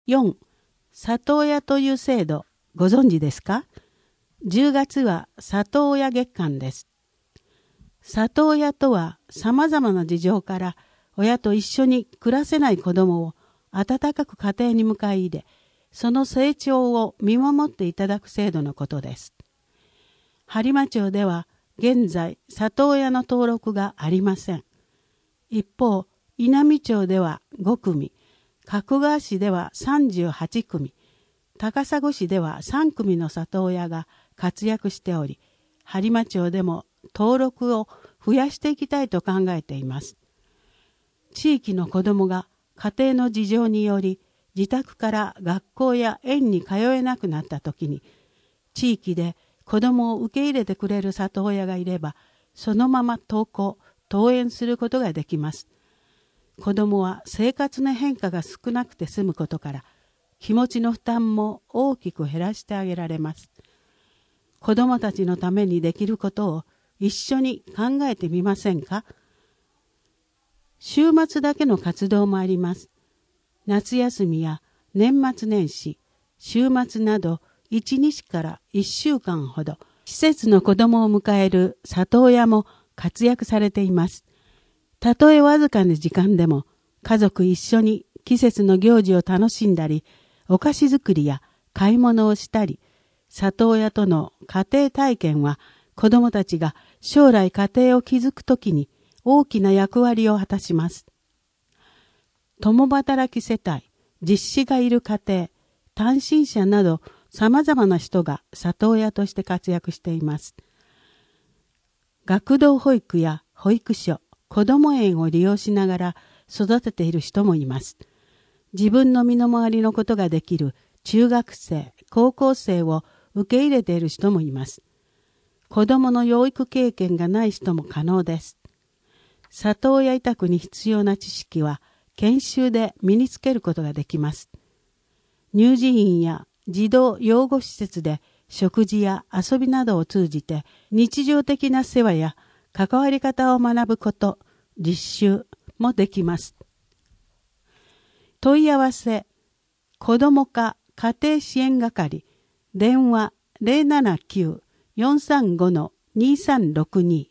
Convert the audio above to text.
4. 里親という制度、ご存知ですか？ 10 月は里親月間です。里親とは様々な事情から親と一緒に暮らせない子供を温かく家庭に迎え入れ、その成長を見守っていただく制度のことです。播磨町では現在里親の登録がありません。一方、稲美町では5組、加古川市では38組、高砂市では3組の里親が活躍しており、播磨町でも登録を増やしていきたいと考えています。地域の子どもが家庭の事情により自宅から学校や園に通えなくなったときに、地域で子どもを受け入れてくれる里親がいれば、そのまま登園することができます。子どもは生活の変化が少なくて済むことから、気持ちの負担も大きく減らしてあげられます。子どもたちのためにできることを一緒に考えてみませんか？週末だけの活動もあります。夏休みや年末年始、週末など1日から1週間ほど、施設の子どもを迎える里親も活躍されています。たとえわずかな時間でも、家族一緒に季節の行事を楽しんだり、お菓子作りや買い物をしたり、里親との家庭体験は子どもたちが将来家庭を築くときに大きな役割を果たします。共働き世帯、実子がいる家庭、単身者など様々な人が里親として活躍しています。学童保育や保育所、子ども園を利用しながら育てている人もいます。自分の身の回りのことができる中学生、高校生を受け入れている人もいます。子どもの養育経験がない人も可能です。里親委託に必要な知識は研修で身につけることができます。乳児院や児童養護施設で食事や遊びなどを通じて日常的な世話や関わり方を学ぶこと、実習もできます。問い合わせ、子ども課家庭支援係、電話 079-435-2362